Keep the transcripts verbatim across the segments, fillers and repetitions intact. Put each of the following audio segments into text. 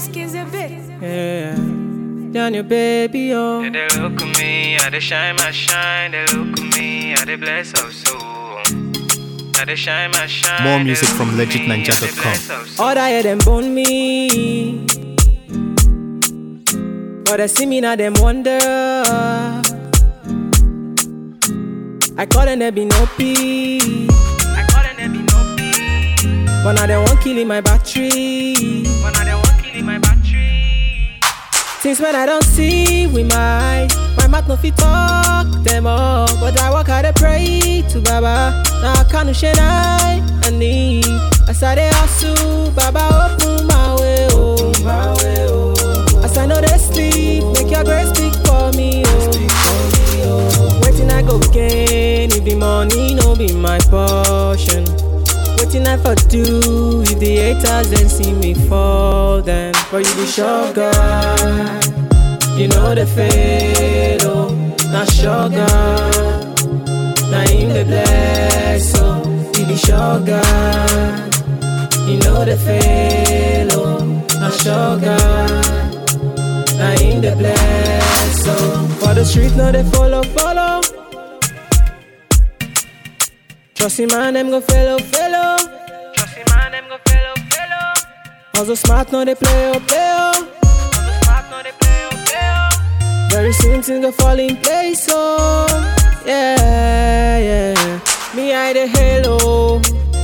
skins a bit. Yeah, down your baby, oh. Yeah, they look at me, I they shine my shine. They look at me, I they bless up so. I they shine my shine. More music from legit ninja dot com. All I hear them bone me, but I see me now them wonder. I call them there be no peace. I call them there be no peace. But now they won't kill in my battery. But now they won't kill in my battery. Since when I don't see with my eyes, my mouth no fit talk them all. But I walk out and pray to Baba. Now I can't share I need. As I dey hustle, Baba open my way, oh. My way, oh. As I know they sleep, make your grace speak for me, oh. Speak for me, oh. Waiting I go gain if the money no be my portion. Waiting I for do if the haters then see me fall then. But you be sure God, you know the fate, oh. Not sure God, now him the bless, oh. You be sure God, you know the fate, oh. Not sure God, now him the bless, oh. For the street no they follow, follow. Trust him man, them go fellow, fellow. Trust him man, them go fellow, fellow. Also smart, no they play, oh, play, oh. Also smart, no they play, oh, play, oh. Very soon things go fall in place, oh. Yeah, yeah. Me, I the halo.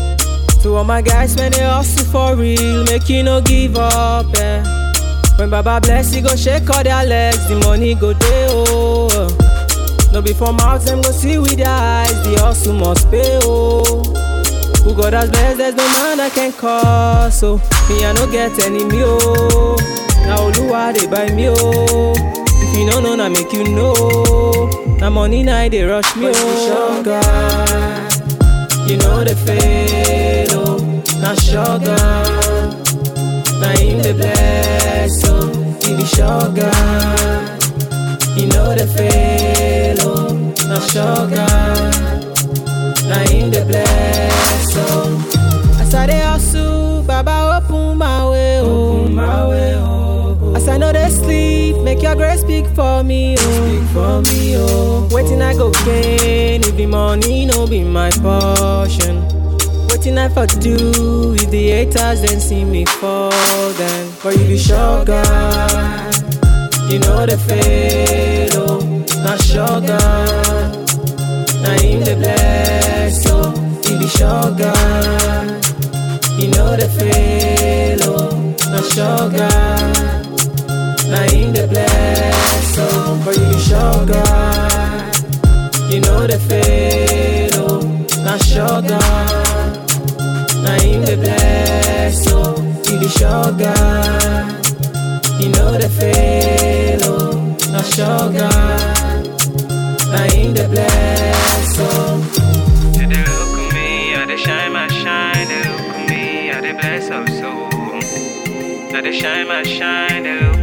To all my guys, when they hustle for real, make you no give up, yeah. When Baba bless, he go shake all their legs, the money go there, oh. No be from mouth, them go see with their eyes. The hustle must pay, oh. Who God has blessed, there's no man I can call. So, me I no get any me, oh. Now Oluwa they buy me, oh. If you know, no, na make you know. Now money night they rush me, oh. God, you know the fate, oh. Now sure God, now him the bless, oh. You be sure God, you know the fate, oh. Now sure God, now him the bless, oh. As I dey hustle, Baba open my way, oh. Open my way, oh. As I know they sleep, make your grace speak for me, oh. Speak for me, oh. Waiting I go gain if the money no be my portion. Waiting I for do if the haters then see me fall then. But you be sure God, you know the fate, oh. Not sure God, now him the bless, oh. You be sure God, you know the fate, oh. Not sure God, now him the bless, oh. But you be sure God, you know the fate, oh. Not sure God, now him the bless, oh. You be sure God, you know the fate, oh. Not sure God, now him the bless, oh. Yeah, they look at me, I they shine my shine. They look at me, I they bless up so. I they shine my shine. They look